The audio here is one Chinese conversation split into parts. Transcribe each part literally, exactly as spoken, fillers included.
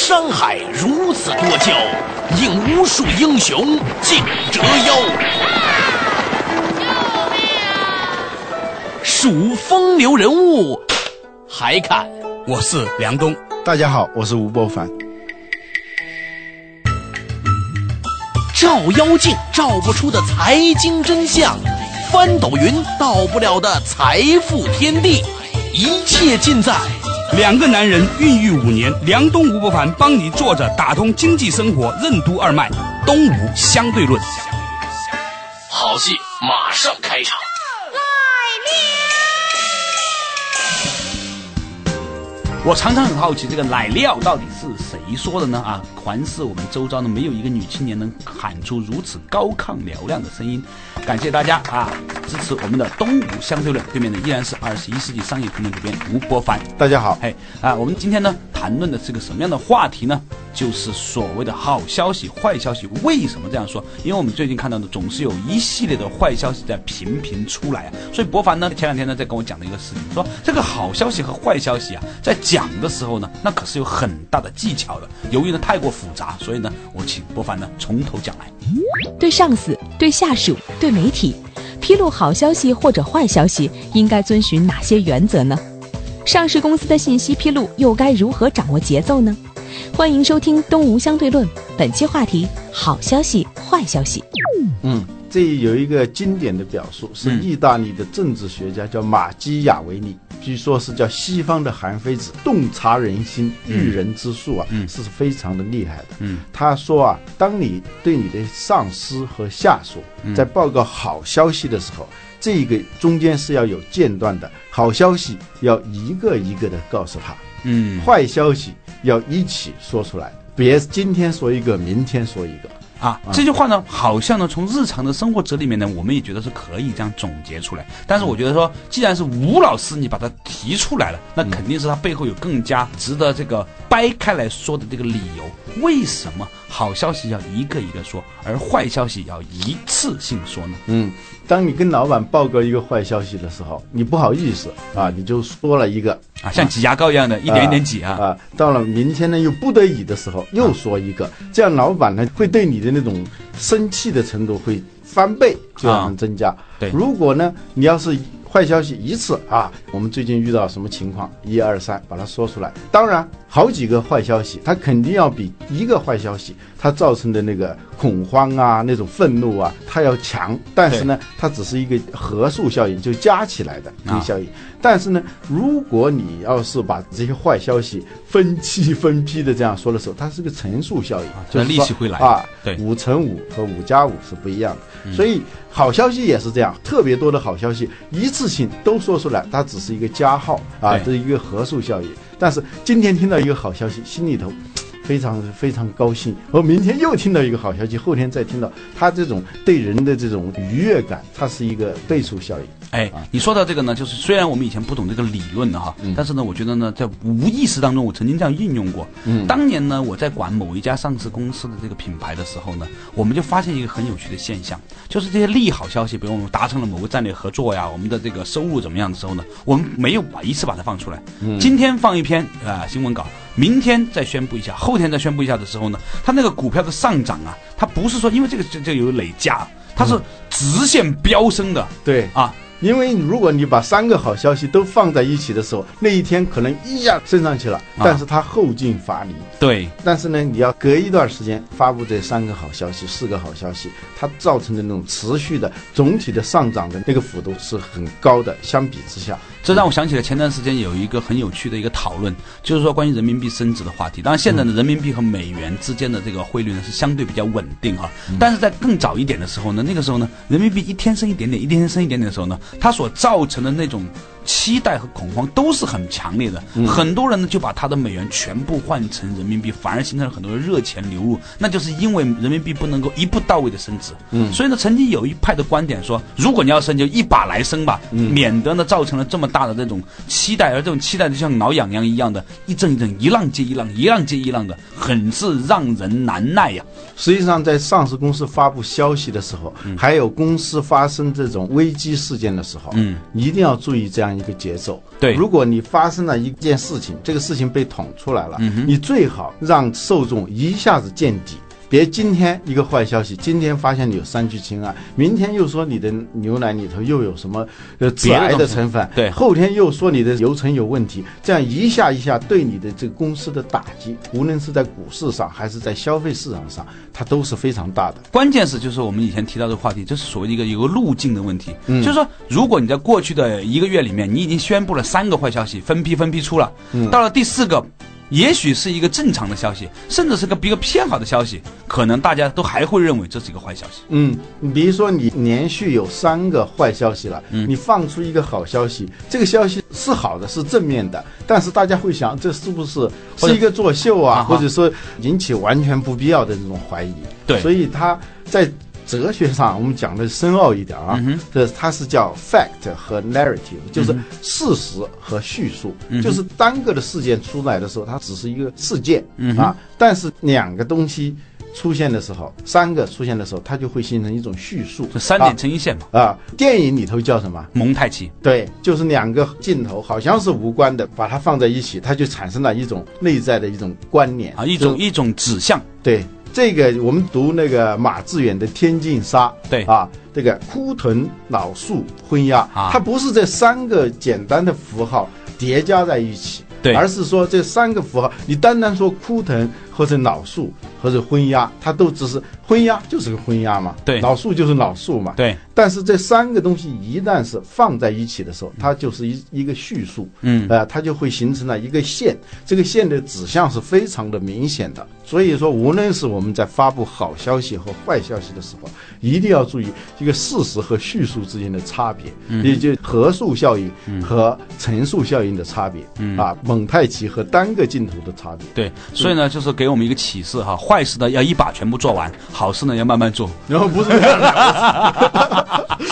山海如此多娇，引无数英雄竞折腰。数风流人物，还看我是梁冬。 大家好，我是吴伯凡。 照妖镜照不出的财经真相，翻斗云到不了的财富天地，一切尽在两个男人孕育五年，梁冬吴伯凡帮你坐着打通经济生活任督二脉，东吴相对论。 好戏马上开场。 我常常很好奇，这个奶料到底是谁说的呢？啊，凡是我们周遭呢，没有一个女青年能喊出如此高亢嘹亮的声音。感谢大家啊，支持我们的东吴相对论。对面的依然是二十一世纪商业评论主编吴伯凡。 大家好。 嘿啊，我们今天呢谈论的是个什么样的话题呢？就是所谓的好消息、坏消息。为什么这样说？因为我们最近看到的总是有一系列的坏消息在频频出来啊。所以伯凡呢前两天呢在跟我讲了一个事情，说这个好消息和坏消息啊，在讲的时候呢，那可是有很大的技巧的。由于呢太过复杂，所以呢我请伯凡呢从头讲来。 对上司、对下属、对媒体，披露好消息或者坏消息，应该遵循哪些原则呢？上市公司的信息披露又该如何掌握节奏呢？欢迎收听东吴相对论，本期话题：好消息、坏消息。 嗯，这有一个经典的表述，是意大利的政治学家叫马基雅维利，据说是叫西方的韩非子，洞察人心、驭人之术啊，嗯、是非常的厉害的。嗯，他说啊，当你对你的上司和下属在报告好消息的时候，嗯、这个中间是要有间断的，好消息要一个一个的告诉他，嗯，坏消息要一起说出来，别今天说一个，明天说一个。 啊，这句话呢，好像呢，从日常的生活哲里面呢，我们也觉得是可以这样总结出来。但是我觉得说，既然是吴老师你把它提出来了，那肯定是他背后有更加值得这个掰开来说的这个理由。为什么好消息要一个一个说，而坏消息要一次性说呢？ 嗯，当你跟老板报告一个坏消息的时候，你不好意思啊，你就说了一个啊，像挤牙膏一样的，啊、一点一点挤啊啊。到了明天呢，又不得已的时候又说一个，啊、这样老板呢会对你的那种生气的程度会翻倍，就让人增加。啊、对，如果呢，你要是坏消息一次啊，我们最近遇到什么情况，一二三把它说出来。当然，好几个坏消息，它肯定要比一个坏消息它造成的那个恐慌啊、那种愤怒啊，它要强。但是呢，它只是一个合数效应，就加起来的一个效应。啊、但是呢，如果你要是把这些坏消息分期分批的这样说的时候，它是个乘数效应， 啊、就是利息会来啊。 对， 五乘五和五加五是不一样的。嗯、所以好消息也是这样，特别多的好消息一次性都说出来，它只是一个加号啊，这是一个合数效应。但是今天听到一个好消息，心里头非常非常高兴，而明天又听到一个好消息，后天再听到，它这种对人的这种愉悦感，它是一个倍数效应。 哎，你说到这个呢，就是虽然我们以前不懂这个理论的哈，嗯、但是呢，我觉得呢，在无意识当中，我曾经这样运用过。嗯，当年呢，我在管某一家上市公司的这个品牌的时候呢，我们就发现一个很有趣的现象，就是这些利好消息，比如我们达成了某个战略合作呀，我们的这个收入怎么样的时候呢，我们没有把一次把它放出来。嗯，今天放一篇啊、呃、新闻稿。明天再宣布一下，后天再宣布一下的时候呢，它那个股票的上涨啊，它不是说因为这个就就有累加，它是直线飙升的。 嗯、对啊， 因为如果你把三个好消息都放在一起的时候，那一天可能一下升上去了，啊、但是它后劲乏力。 对， 但是呢，你要隔一段时间发布这三个好消息、四个好消息，它造成的那种持续的总体的上涨的那个幅度是很高的，相比之下。 这让我想起了前段时间有一个很有趣的一个讨论，就是说关于人民币升值的话题。当然，现在的人民币和美元之间的这个汇率呢是相对比较稳定哈，嗯、但是在更早一点的时候呢，那个时候呢，人民币一天升一点点，一天升一点点的时候呢，它所造成的那种期待和恐慌都是很强烈的。嗯、很多人呢就把他的美元全部换成人民币，反而形成了很多的热钱流入，那就是因为人民币不能够一步到位的升值。嗯，所以呢，曾经有一派的观点说，如果你要升，就一把来升吧，嗯、免得呢造成了这么大的这种期待，而这种期待就像挠痒痒一样的，一阵一阵，一浪接一浪，一浪接一浪的，很是让人难耐呀。 实际上，在上市公司发布消息的时候，嗯、还有公司发生这种危机事件的时候，嗯，一定要注意这样样一个节奏。 对， 如果你发生了一件事情，这个事情被捅出来了，嗯、你最好让受众一下子见底。别今天一个坏消息，今天发现你有三聚氰胺，明天又说你的牛奶里头又有什么呃致癌的成分， 对， 后天又说你的流程有问题，这样一下一下对你的这个公司的打击，无论是在股市上还是在消费市场上，它都是非常大的。 关键是就是我们以前提到的话题，就是所谓的一个有个路径的问题，嗯，就是说如果你在过去的一个月里面，你已经宣布了三个坏消息，分批分批出了，嗯，到了第四个。也许是一个正常的消息，甚至是个比较偏好的消息，可能大家都还会认为这是一个坏消息。 嗯，比如说你连续有三个坏消息了，嗯，你放出一个好消息，这个消息是好的，是正面的，但是大家会想，这是不是是一个作秀啊，或者说引起完全不必要的这种怀疑？ 对， 所以他在哲学上我们讲的深奥一点啊，嗯、这它是叫 fact 和 narrative， 就是事实和叙述，嗯、就是单个的事件出来的时候，它只是一个事件、嗯、啊，但是两个东西出现的时候，三个出现的时候，它就会形成一种叙述， 就三点成一线嘛。 啊，啊电影里头叫什么？ 蒙太奇。 对，就是两个镜头好像是无关的，把它放在一起，它就产生了一种内在的一种关联啊，一种一种指向。 对。这个我们读那个马致远的《天净沙》， 对啊，这个枯藤老树昏鸦，啊、它不是这三个简单的符号叠加在一起， 对， 而是说这三个符号，你单单说枯藤或者老树或者昏鸦，它都只是昏鸦就是个昏鸦嘛， 对， 老树就是老树嘛， 对。 但是这三个东西一旦是放在一起的时候，它就是一一个叙述，嗯，呃，它就会形成了一个线，这个线的指向是非常的明显的。所以说，无论是我们在发布好消息和坏消息的时候，一定要注意这个事实和叙述之间的差别，嗯、也就是核数效应和乘数效应的差别，嗯、啊，蒙太奇和单个镜头的差别。 对，所以呢，就是给我们一个启示哈，坏事呢要一把全部做完，好事呢要慢慢做。 然后不是这样的。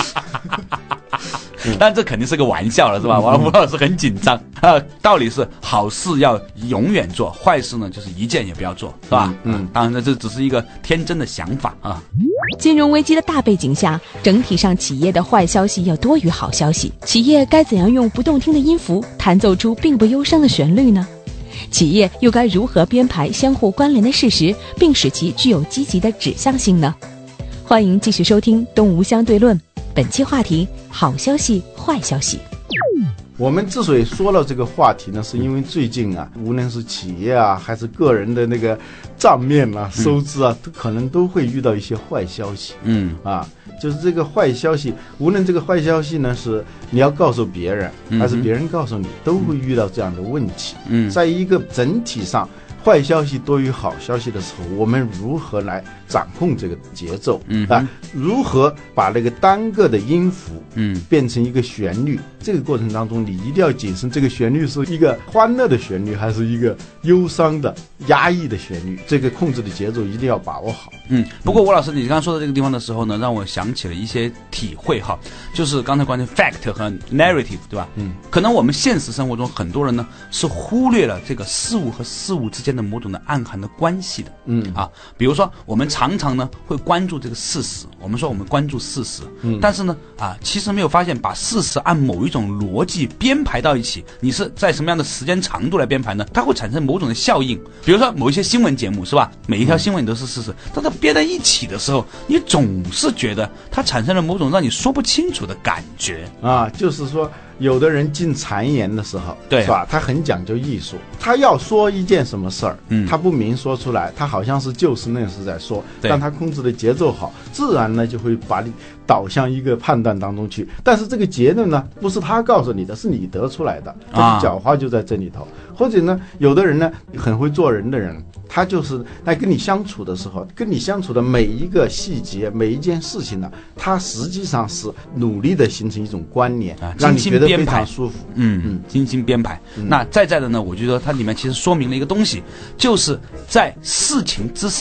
但这肯定是个玩笑了，是吧？王吴老师很紧张啊。道理是好事要永远做，坏事呢就是一件也不要做，是吧？嗯，嗯当然呢，这只是一个天真的想法啊。 金融危机的大背景下，整体上企业的坏消息要多于好消息，企业该怎样用不动听的音符弹奏出并不忧伤的旋律呢？企业又该如何编排相互关联的事实，并使其具有积极的指向性呢？欢迎继续收听《东吴相对论》，本期话题：好消息、坏消息。 我们之所以说了这个话题呢，是因为最近啊，无论是企业啊，还是个人的那个账面啊、收支啊，都可能都会遇到一些坏消息。嗯，啊，就是这个坏消息，无论这个坏消息呢是你要告诉别人，还是别人告诉你，都会遇到这样的问题。嗯，在一个整体上，坏消息多于好消息的时候，我们如何来掌控这个节奏？嗯啊，如何把那个单个的音符，嗯，变成一个旋律？这个过程当中，你一定要谨慎，这个旋律是一个欢乐的旋律，还是一个忧伤的、压抑的旋律？这个控制的节奏一定要把握好。 嗯，不过吴老师，你刚刚说的这个地方的时候呢，让我想起了一些体会哈，就是刚才关于 fact 和 narrative， 对吧？嗯，可能我们现实生活中很多人呢是忽略了这个事物和事物之间的某种的暗含的关系的。嗯啊，比如说我们常常呢会关注这个事实，我们说我们关注事实，嗯，但是呢啊，其实没有发现把事实按某一种逻辑编排到一起，你是在什么样的时间长度来编排呢？它会产生某种的效应。比如说某一些新闻节目是吧，每一条新闻都是事实，但它编在一起的时候，你总是觉得它产生了某种让你说不清楚的感觉啊，就是说有的人进谗言的时候， 对， 是吧？他很讲究艺术，他要说一件什么事儿，嗯，他不明说出来，他好像是就事论事在说，但他控制的节奏好，自然呢就会把你导向一个判断当中去。但是这个结论呢，不是他告诉你的，是你得出来的，这个狡猾就在这里头。啊、或者呢，有的人呢很会做人的人，他就是在跟你相处的时候，跟你相处的每一个细节、每一件事情呢，他实际上是努力的形成一种关联，啊、让你觉得非常舒服。 嗯嗯，精心编排。嗯、那再再的呢，我觉得它里面其实说明了一个东西，就是在事情之上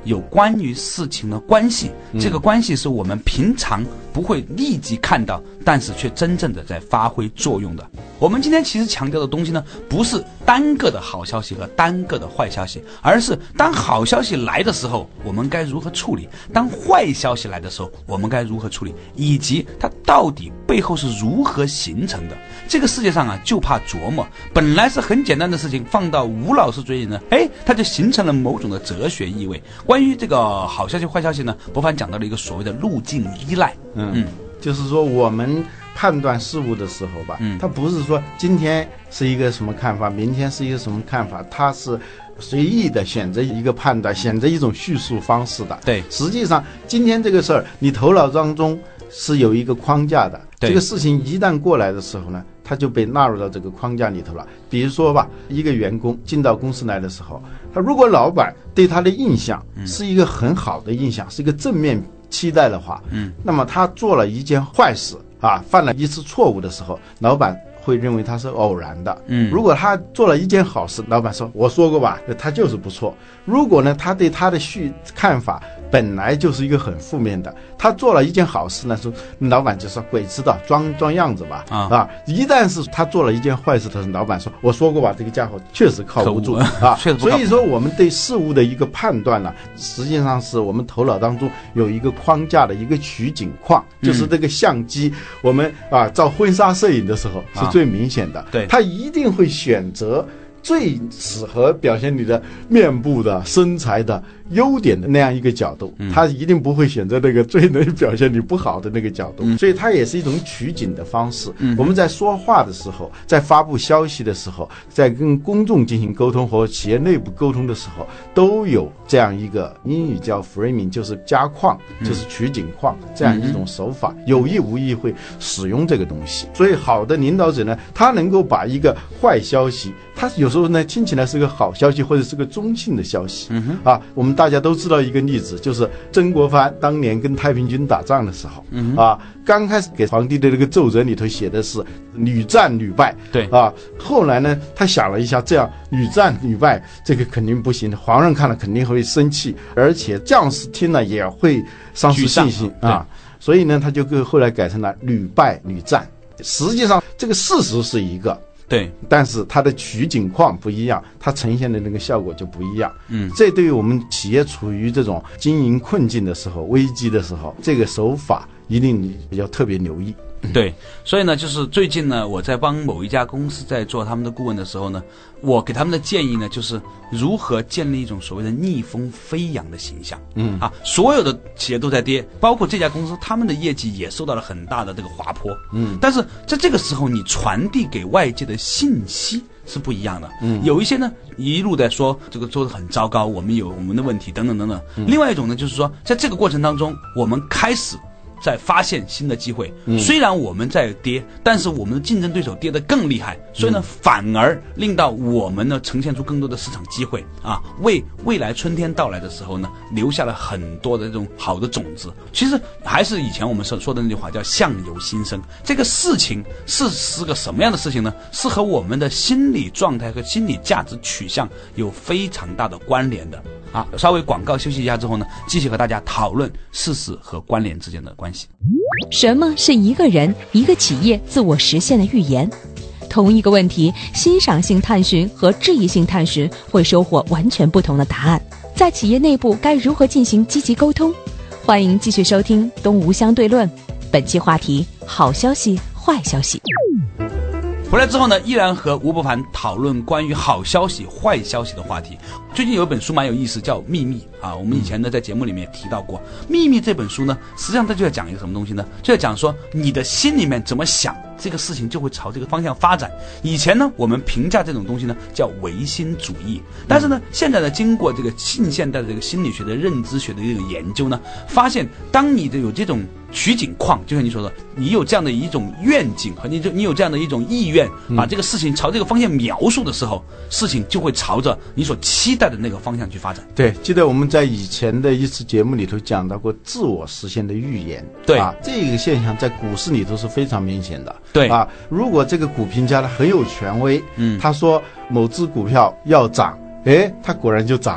有关于事情的关系，嗯、这个关系是我们平常不会立即看到，但是却真正的在发挥作用的。我们今天其实强调的东西呢，不是单个的好消息和单个的坏消息，而是当好消息来的时候，我们该如何处理；当坏消息来的时候，我们该如何处理，以及它到底背后是如何形成的。这个世界上啊，就怕琢磨，本来是很简单的事情，放到吴老师嘴里呢，哎，它就形成了某种的哲学意味。关于这个好消息坏消息呢，博凡讲到了一个所谓的路径依赖。 嗯嗯，就是说我们判断事物的时候吧，嗯，它不是说今天是一个什么看法，明天是一个什么看法，它是随意的选择一个判断，选择一种叙述方式的。 对， 实际上今天这个事儿，你头脑当中是有一个框架的，这个事情一旦过来的时候呢，它就被纳入到这个框架里头了。比如说吧，一个员工进到公司来的时候，他如果老板对他的印象是一个很好的印象，嗯、是一个正面期待的话，嗯，那么他做了一件坏事啊，犯了一次错误的时候，老板会认为他是偶然的。嗯，如果他做了一件好事，老板说我说过吧，他就是不错。如果呢，他对他的续看法本来就是一个很负面的，他做了一件好事呢，说老板就说鬼知道，装装样子吧。啊, 啊一旦是他做了一件坏事，他是老板说我说过吧，这个家伙确实靠不住啊。所以说我们对事物的一个判断呢，实际上是我们头脑当中有一个框架的一个取景框，嗯、就是这个相机，我们啊照婚纱摄影的时候是最明显的，啊、对，他一定会选择最适合表现你的面部的身材的优点的那样一个角度，他一定不会选择那个最能表现你不好的那个角度，嗯、所以它也是一种取景的方式。嗯、我们在说话的时候，在发布消息的时候，在跟公众进行沟通和企业内部沟通的时候，都有这样一个英语叫 framing， 就是加框，就是取景框，这样一种手法，有意无意会使用这个东西。所以好的领导者呢，他能够把一个坏消息，他有时候呢听起来是个好消息或者是个中性的消息，嗯、啊，我们大家都知道一个例子，就是曾国藩当年跟太平军打仗的时候，嗯、啊，刚开始给皇帝的这个奏折里头写的是屡战屡败， 对啊，后来呢，他想了一下，这样屡战屡败，这个肯定不行，皇上看了肯定会生气，而且将士听了也会丧失信心啊，所以呢，他就后来改成了屡败屡战。实际上，这个事实是一个。 对， 但是它的取景框不一样，它呈现的那个效果就不一样。嗯，这对于我们企业处于这种经营困境的时候、危机的时候，这个手法一定要特别留意。 对，所以呢，就是最近呢，我在帮某一家公司在做他们的顾问的时候呢，我给他们的建议呢，就是如何建立一种所谓的逆风飞扬的形象。嗯啊，所有的企业都在跌，包括这家公司，他们的业绩也受到了很大的这个滑坡。嗯，但是在这个时候，你传递给外界的信息是不一样的。嗯，有一些呢一路在说这个做得很糟糕，我们有我们的问题等等等等。嗯、另外一种呢，就是说在这个过程当中，我们开始在发现新的机会，嗯、虽然我们在跌，但是我们的竞争对手跌得更厉害，所以呢，嗯、反而令到我们呢呈现出更多的市场机会啊，为未来春天到来的时候呢，留下了很多的这种好的种子。其实还是以前我们说说的那句话，叫相由心生。这个事情是是个什么样的事情呢？是和我们的心理状态和心理价值取向有非常大的关联的。啊，稍微广告休息一下之后呢，继续和大家讨论事实和关联之间的关系。 什么是一个人、一个企业自我实现的预言？同一个问题，欣赏性探寻和质疑性探寻会收获完全不同的答案。在企业内部该如何进行积极沟通？欢迎继续收听《东吴相对论》，本期话题：好消息、坏消息。 回来之后呢，依然和吴伯凡讨论关于好消息、坏消息的话题。最近有一本书蛮有意思，叫《秘密》啊。我们以前呢在节目里面也提到过，《秘密》这本书呢，实际上它就在讲一个什么东西呢？就在讲说你的心里面怎么想，这个事情就会朝这个方向发展。以前呢，我们评价这种东西呢叫唯心主义，但是呢，现在呢，经过这个近现代的这个心理学的认知学的这种研究呢，发现当你的有这种取景框，就像你说的，你有这样的一种愿景和你就你有这样的一种意愿，把这个事情朝这个方向描述的时候，事情就会朝着你所期待的那个方向去发展。 对，记得我们在以前的一次节目里头讲到过自我实现的预言。 对啊，这个现象在股市里头是非常明显的。 对啊，如果这个股评家呢很有权威，嗯，他说某只股票要涨，哎，它果然就涨了。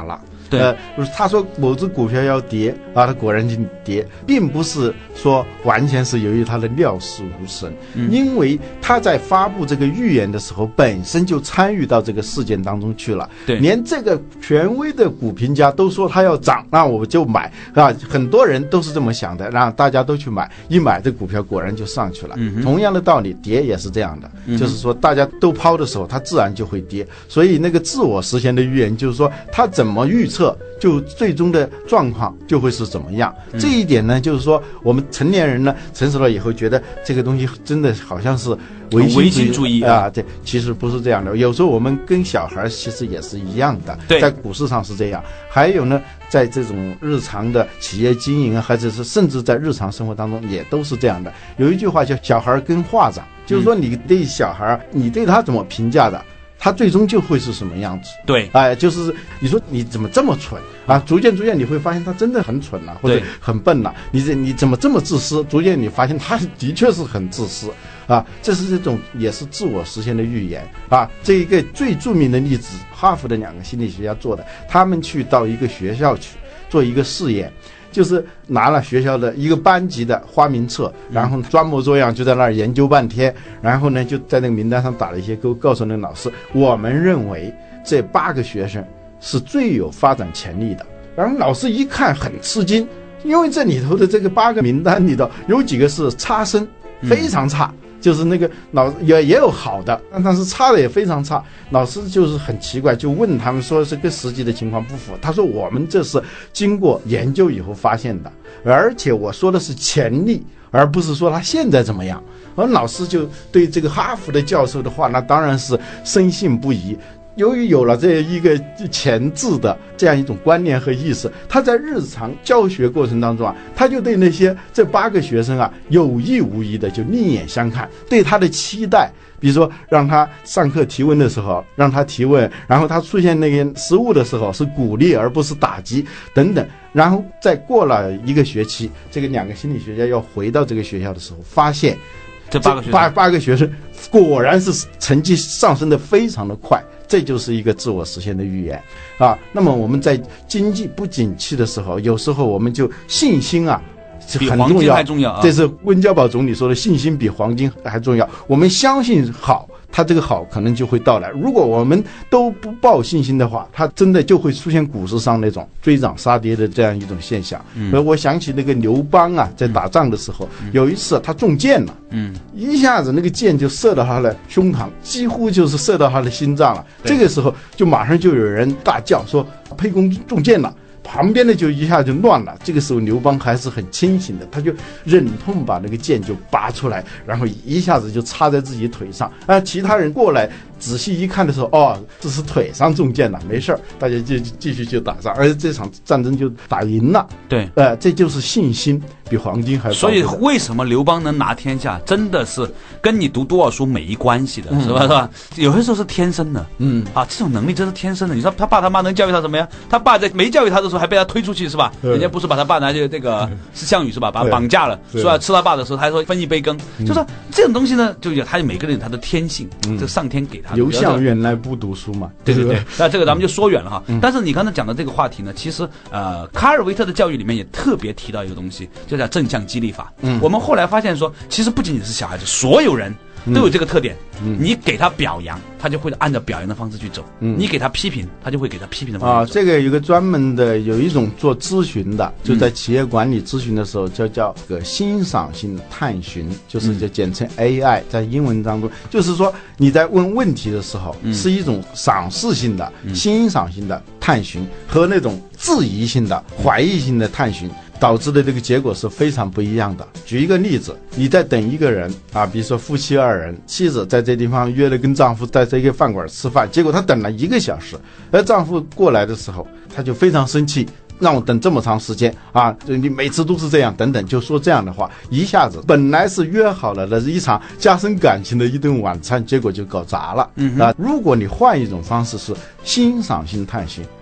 对， 呃，他说某只股票要跌啊，它果然就跌，并不是说完全是由于他的料事无神，嗯、因为他在发布这个预言的时候，本身就参与到这个事件当中去了。 对， 连这个权威的股评家都说他要涨，那我就买啊，很多人都是这么想的，让大家都去买，一买这股票果然就上去了。嗯、同样的道理，跌也是这样的，嗯、就是说大家都抛的时候，它自然就会跌。所以那个自我实现的预言，就是说它怎么预测，就最终的状况就会是怎么样。嗯、这一点呢，就是说我们成年人呢，成熟了以后觉得这个东西真的好像是唯心主义啊，对，其实不是这样的。有时候我们跟小孩其实也是一样的，在股市上是这样。还有呢，在这种日常的企业经营啊，或者是甚至在日常生活当中也都是这样的。有一句话叫“小孩跟画长”，就是说你对小孩，你对他怎么评价的，他最终就会是什么样子。 对， 哎、呃，就是你说你怎么这么蠢啊？逐渐逐渐你会发现他真的很蠢啊，或者很笨啊。你这你怎么这么自私？逐渐你发现他的确是很自私啊。这是这种也是自我实现的预言啊。这一个最著名的例子，哈佛的两个心理学家做的，他们去到一个学校去做一个试验。就是拿了学校的一个班级的花名册，然后装模作样就在那儿研究半天，然后呢就在那个名单上打了一些勾，告诉那个老师，我们认为这八个学生是最有发展潜力的。然后老师一看很吃惊，因为这里头的这个八个名单里头有几个是差生，非常差。嗯，就是那个老也也有好的，但是差的也非常差。老师就是很奇怪，就问他们说是跟实际的情况不符。他说我们这是经过研究以后发现的，而且我说的是潜力，而不是说他现在怎么样。而老师就对这个哈佛的教授的话，那当然是深信不疑。由于有了这一个前置的这样一种观念和意识，他在日常教学过程当中啊，他就对那些这八个学生啊有意无意的就另眼相看，对他的期待，比如说让他上课提问的时候让他提问，然后他出现那个失误的时候是鼓励而不是打击等等。然后再过了一个学期，这个两个心理学家要回到这个学校的时候，发现这八个学生八八个学生果然是成绩上升的非常的快。这就是一个自我实现的预言啊。那么我们在经济不景气的时候，有时候我们就信心啊比黄金还重要啊。 这是温家宝总理说的，信心比黄金还重要。我们相信好，它这个好可能就会到来。如果我们都不抱信心的话，它真的就会出现股市上那种追涨杀跌的这样一种现象。嗯，而我想起那个刘邦啊，在打仗的时候，嗯、有一次他中箭了，嗯，一下子那个箭就射到他的胸膛，几乎就是射到他的心脏了。这个时候就马上就有人大叫说沛公中箭了。旁边的就一下就乱了。这个时候刘邦还是很清醒的，他就忍痛把那个剑就拔出来，然后一下子就插在自己腿上。啊，其他人过来仔细一看的时候，哦，这是腿上中箭了，没事儿，大家就继续就打仗，而且这场战争就打赢了。 对， 呃，这就是信心比黄金还。 所以为什么刘邦能拿天下，真的是跟你读多少书没关系的，嗯、是吧？是吧？有些时候是天生的，嗯啊，这种能力真是天生的。你说他爸他妈能教育他什么呀？他爸在没教育他的时候还被他推出去，是吧？人家不是把他爸拿去那个是项羽是吧？把他绑架了，说要吃他爸的时候，他还说分一杯羹。就说这种东西呢，就有他每个人有他的天性，嗯、这上天给他的。 刘项原来不读书嘛？ 对对对。那这个咱们就说远了哈。嗯、但是你刚才讲的这个话题呢，其实呃，卡尔维特的教育里面也特别提到一个东西，就叫正向激励法。嗯，我们后来发现说，其实不仅仅是小孩子，所有人都有这个特点。嗯，你给他表扬，他就会按照表扬的方式去走；嗯，你给他批评，他就会给他批评的方式去走。 啊，这个有个专门的，有一种做咨询的，就在企业管理咨询的时候，叫叫个欣赏性探寻，就是就简称 A I， 在英文当中，就是说你在问问题的时候，嗯、是一种赏识性的、嗯、欣赏性的探寻，和那种质疑性的、怀疑性的探寻。导致的这个结果是非常不一样的。举一个例子，你在等一个人啊，比如说夫妻二人，妻子在这地方约了跟丈夫在这个饭馆吃饭，结果她等了一个小时，而丈夫过来的时候，她就非常生气，让我等这么长时间啊！你每次都是这样，等等，就说这样的话，一下子本来是约好了的一场加深感情的一顿晚餐，结果就搞砸了。嗯啊，如果你换一种方式是欣赏性探寻，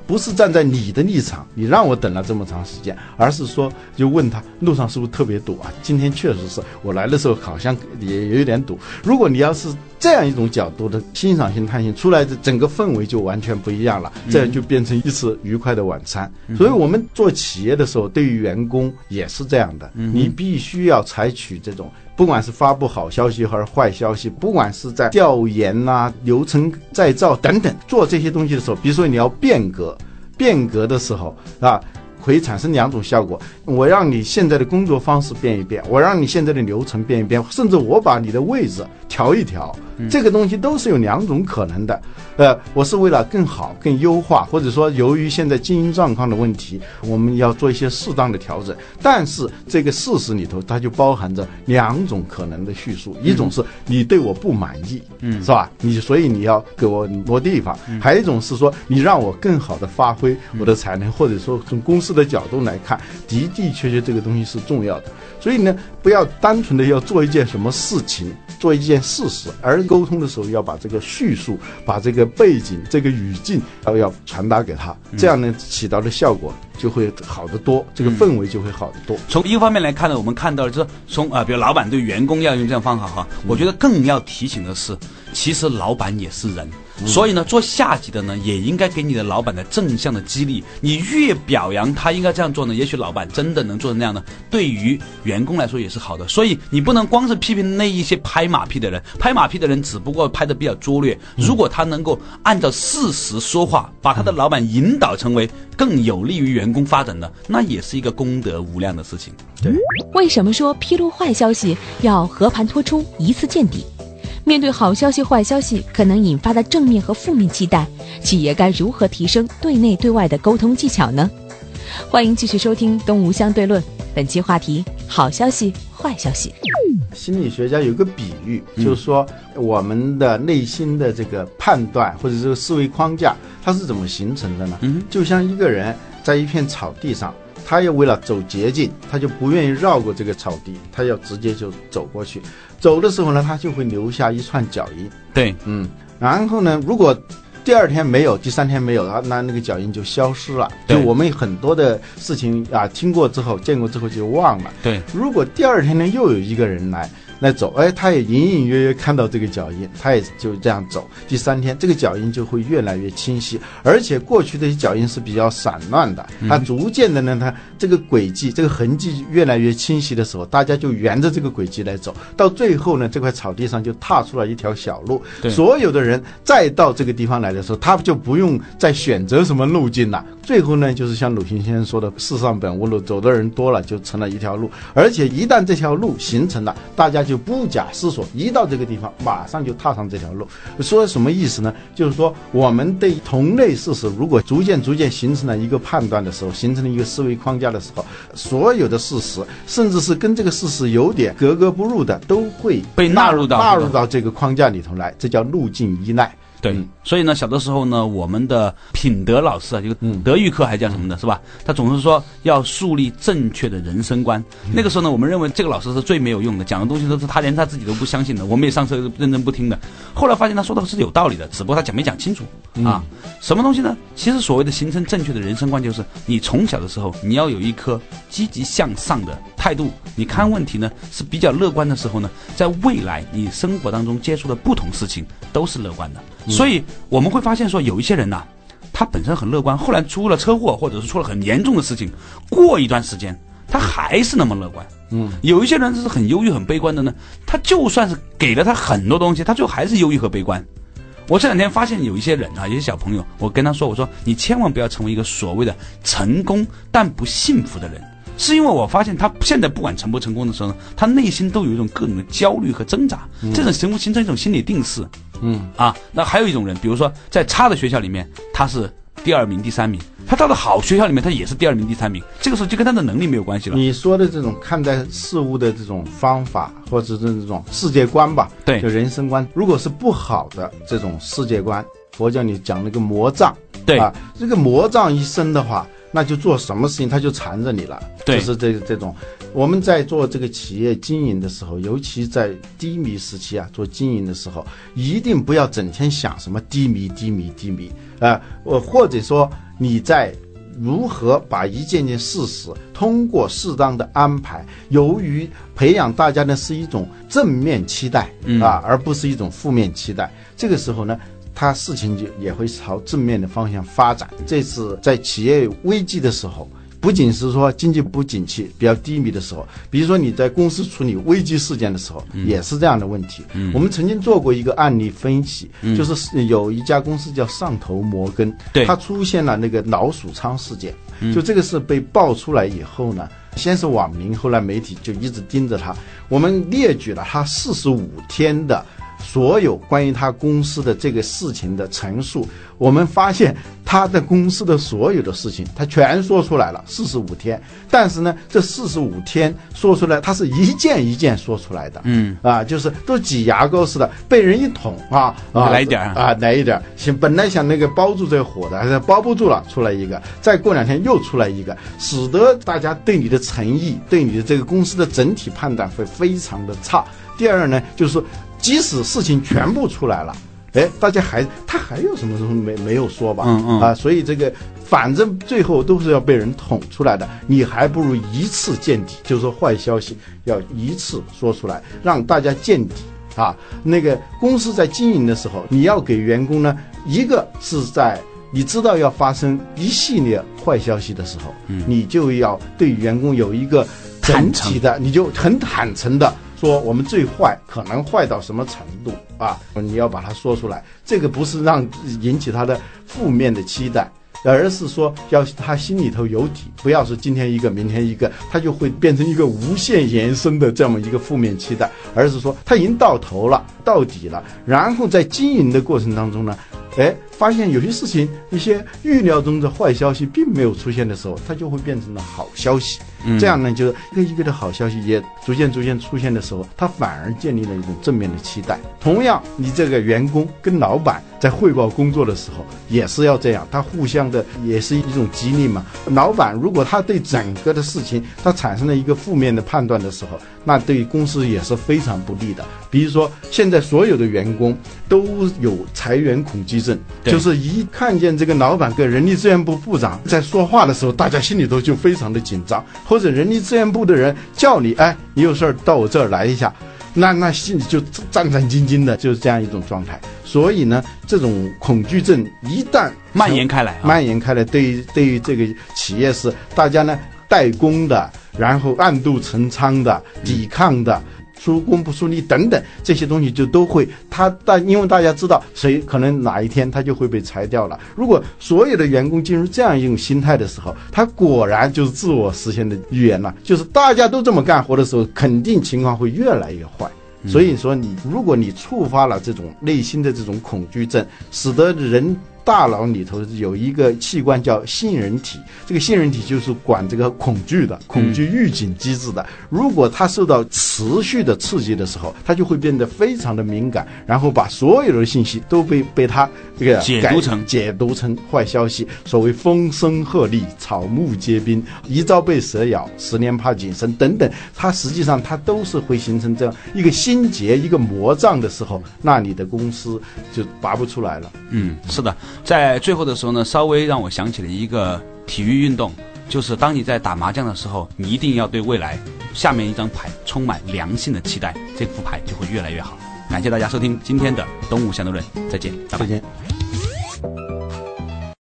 不是站在你的立场，你让我等了这么长时间，而是说就问他路上是不是特别堵啊？今天确实是我来的时候好像也有点堵。如果你要是这样一种角度的欣赏性探险出来的，整个氛围就完全不一样了，这样就变成一次愉快的晚餐。嗯、所以我们做企业的时候，对于员工也是这样的，嗯、你必须要采取这种，不管是发布好消息还是坏消息，不管是在调研啊、流程再造等等，做这些东西的时候，比如说你要变革，变革的时候啊，会产生两种效果。我让你现在的工作方式变一变，我让你现在的流程变一变，甚至我把你的位置调一调，嗯、这个东西都是有两种可能的。呃，我是为了更好、更优化，或者说由于现在经营状况的问题，我们要做一些适当的调整。但是这个事实里头，它就包含着两种可能的叙述：一种是你对我不满意，嗯，是吧？你所以你要给我挪地方；嗯、还有一种是说你让我更好的发挥我的才能，嗯、或者说从公司的角度来看，的的确确这个东西是重要的。所以呢，不要单纯的要做一件什么事情，做一件事实，而沟通的时候要把这个叙述、把这个背景、这个语境要要传达给他，这样呢起到的效果就会好得多，这个氛围就会好得多。 从一个方面来看呢，我们看到了就是从啊、呃，比如老板对员工要用这样方法哈，我觉得更要提醒的是，其实老板也是人。所以呢，做下级的呢，也应该给你的老板的正向的激励。你越表扬他应该这样做呢，也许老板真的能做成那样呢，对于员工来说也是好的。所以你不能光是批评那一些拍马屁的人，拍马屁的人只不过拍得比较拙劣。如果他能够按照事实说话，把他的老板引导成为更有利于员工发展的，那也是一个功德无量的事情。 对， 为什么说披露坏消息要和盘托出，一次见底？面对好消息、坏消息可能引发的正面和负面期待，企业该如何提升对内对外的沟通技巧呢？欢迎继续收听《东吴相对论》，本期话题：好消息、坏消息。 心理学家有个比喻，就是说我们的内心的这个判断或者这个思维框架，它是怎么形成的呢？嗯，就像一个人在一片草地上，他要为了走捷径，他就不愿意绕过这个草地，他要直接就走过去。走的时候呢，他就会留下一串脚印。 对， 嗯，然后呢，如果第二天没有，第三天没有，那那个脚印就消失了。就我们很多的事情啊，听过之后、见过之后就忘了。 对， 如果第二天呢，又有一个人来。来走，哎，他也隐隐约约看到这个脚印，他也就这样走。第三天，这个脚印就会越来越清晰，而且过去的脚印是比较散乱的，它逐渐的呢，它这个轨迹、这个痕迹越来越清晰的时候，大家就沿着这个轨迹来走，到最后呢，这块草地上就踏出了一条小路。所有的人再到这个地方来的时候，他就不用再选择什么路径了。最后呢，就是像鲁迅先生说的，世上本无路，走的人多了，就成了一条路。而且一旦这条路形成了，大家就不假思索，一到这个地方马上就踏上这条路。说什么意思呢？就是说我们对同类事实如果逐渐逐渐形成了一个判断的时候，形成了一个思维框架的时候，所有的事实甚至是跟这个事实有点格格不入的，都会被纳入到纳入到这个框架里头来，这叫路径依赖。 对、嗯，所以呢，小的时候呢，我们的品德老师啊，就德育课还叫什么的，是吧？他总是说要树立正确的人生观。嗯、那个时候呢，我们认为这个老师是最没有用的，讲的东西都是他连他自己都不相信的，我们也上课认真不听的。后来发现他说的是有道理的，只不过他讲没讲清楚、嗯、啊。什么东西呢？其实所谓的形成正确的人生观，就是你从小的时候你要有一颗积极向上的态度，你看问题呢是比较乐观的时候呢，在未来你生活当中接触的不同事情都是乐观的。所以我们会发现说，有一些人呐、啊，他本身很乐观，后来出了车祸或者是出了很严重的事情，过一段时间他还是那么乐观。嗯，有一些人是很忧郁很悲观的呢，他就算是给了他很多东西，他最后还是忧郁和悲观。我这两天发现有一些人啊，有些小朋友，我跟他说，我说你千万不要成为一个所谓的成功但不幸福的人。是因为我发现他现在不管成不成功的时候呢，他内心都有一种各种的焦虑和挣扎，嗯、这种形形成一种心理定势。嗯啊，那还有一种人，比如说在差的学校里面他是第二名第三名，他到了好学校里面他也是第二名第三名，这个时候就跟他的能力没有关系了。 你说的这种看待事物的这种方法或者是这种世界观吧， 对， 就人生观，如果是不好的这种世界观，佛教你讲那个魔障， 对啊，这个魔障一生的话， 那就做什么事情他就缠着你了。 对， 就是这个这种。我们在做这个企业经营的时候，尤其在低迷时期啊，做经营的时候，一定不要整天想什么低迷低迷低迷啊，呃，或者说你在如何把一件件事实通过适当的安排，由于培养大家呢是一种正面期待啊，而不是一种负面期待。这个时候呢，它事情就也会朝正面的方向发展。这是在企业危机的时候，不仅是说经济不景气比较低迷的时候，比如说你在公司处理危机事件的时候，嗯、也是这样的问题、嗯。我们曾经做过一个案例分析，嗯、就是有一家公司叫上头摩根，对，它出现了那个老鼠仓事件。嗯、就这个事被爆出来以后呢，先是网民，后来媒体就一直盯着它。我们列举了它四十五天的所有关于他公司的这个事情的陈述，我们发现他的公司的所有的事情他全说出来了，四十五天。但是呢，这四十五天说出来，他是一件一件说出来的，嗯啊，就是都挤牙膏似的，被人一捅啊啊， 来一点啊，来一点，行，本来想那个包住这个火的，还是包不住了，出来一个，再过两天又出来一个，使得大家对你的诚意，对你的这个公司的整体判断会非常的差。第二呢，就是说，即使事情全部出来了，哎，大家还他还有什么东西没没有说吧？嗯嗯啊，所以这个反正最后都是要被人捅出来的，你还不如一次见底，就是说坏消息要一次说出来，让大家见底啊。那个公司在经营的时候，你要给员工呢，一个是在你知道要发生一系列坏消息的时候，嗯，你就要对员工有一个整体的，你就很坦诚的说我们最坏可能坏到什么程度啊？你要把它说出来，这个不是让引起他的负面的期待，而是说要他心里头有底，不要是今天一个明天一个，他就会变成一个无限延伸的这么一个负面期待，而是说他已经到头了，到底了，然后在经营的过程当中呢，哎，发现有些事情，一些预料中的坏消息并没有出现的时候，它就会变成了好消息。嗯、这样呢，就是一个一个的好消息也逐渐逐渐出现的时候，它反而建立了一种正面的期待。同样，你这个员工跟老板在汇报工作的时候，也是要这样，他互相的也是一种激励嘛。老板如果他对整个的事情他产生了一个负面的判断的时候，那对公司也是非常不利的。比如说，现在所有的员工都有裁员恐惧症，就是一看见这个老板跟人力资源部部长在说话的时候，大家心里头就非常的紧张，或者人力资源部的人叫你，哎，你有事儿到我这儿来一下，那那心里就战战兢兢的，就是这样一种状态。所以呢，这种恐惧症一旦蔓延开来、啊， 蔓延开来，对于对于这个企业是大家呢代工的，然后暗度陈仓的，抵抗的。嗯，出工不出力等等这些东西就都会，他但因为大家知道谁可能哪一天他就会被裁掉了。如果所有的员工进入这样一种心态的时候，他果然就是自我实现的预言了，就是大家都这么干活的时候，肯定情况会越来越坏。所以说你如果你触发了这种内心的这种恐惧症，使得人大脑里头有一个器官叫杏仁体，这个杏仁体就是管这个恐惧的，恐惧预警机制的。如果它受到持续的刺激的时候，它就会变得非常的敏感，然后把所有的信息都被被它这个解读成解读成坏消息。所谓风声鹤唳，草木皆兵，一朝被蛇咬，十年怕井绳等等，它实际上它都是会形成这样一个心结，一个魔障的时候，那你的公司就拔不出来了。 嗯，是的。在最后的时候呢，稍微让我想起了一个体育运动，就是当你在打麻将的时候，你一定要对未来下面一张牌充满良性的期待，这副牌就会越来越好。感谢大家收听今天的东吴相对论，再见，拜拜。 再见。